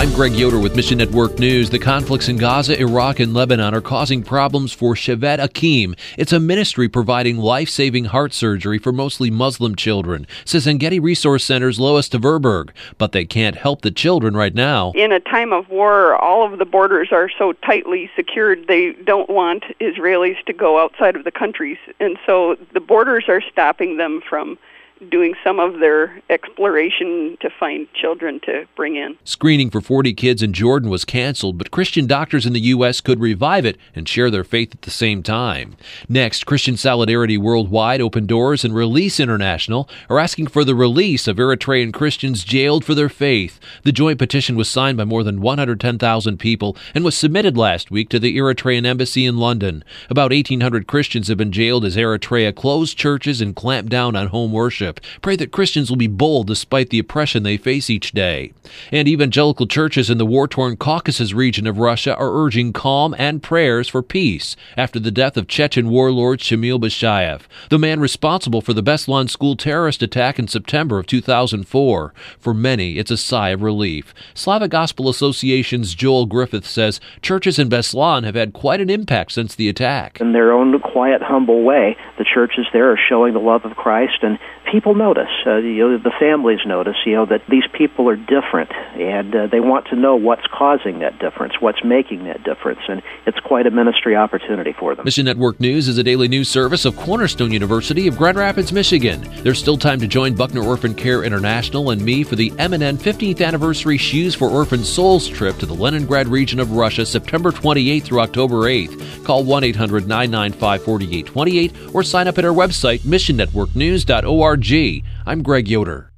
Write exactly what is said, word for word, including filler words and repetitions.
I'm Greg Yoder with Mission Network News. The conflicts in Gaza, Iraq, and Lebanon are causing problems for Shevet Akim. It's a ministry providing life-saving heart surgery for mostly Muslim children, says Engedi Resource Center's Lois Tverberg. But they can't help the children right now. In a time of war, all of the borders are so tightly secured, they don't want Israelis to go outside of the countries. And so the borders are stopping them from doing some of their exploration to find children to bring in. Screening for forty kids in Jordan was canceled, but Christian doctors in the U S could revive it and share their faith at the same time. Next, Christian Solidarity Worldwide, Open Doors, and Release International are asking for the release of Eritrean Christians jailed for their faith. The joint petition was signed by more than one hundred ten thousand people and was submitted last week to the Eritrean Embassy in London. About eighteen hundred Christians have been jailed as Eritrea closed churches and clamped down on home worship. Pray that Christians will be bold despite the oppression they face each day. And evangelical churches in the war-torn Caucasus region of Russia are urging calm and prayers for peace after the death of Chechen warlord Shamil Bashayev, the man responsible for the Beslan school terrorist attack in September of two thousand four. For many, it's a sigh of relief. Slavic Gospel Association's Joel Griffith says churches in Beslan have had quite an impact since the attack. In their own quiet, humble way, the churches there are showing the love of Christ, and people notice, uh, you know, the families notice, you know, that these people are different, and uh, they want to know what's causing that difference, what's making that difference, and it's quite a ministry opportunity for them. Mission Network News is a daily news service of Cornerstone University of Grand Rapids, Michigan. There's still time to join Buckner Orphan Care International and me for the M and N fifteenth Anniversary Shoes for Orphan Souls trip to the Leningrad region of Russia, September twenty-eighth through October eighth. Call one eight hundred nine nine five four eight two eight or sign up at our website, mission network news dot org. I'm Greg Yoder.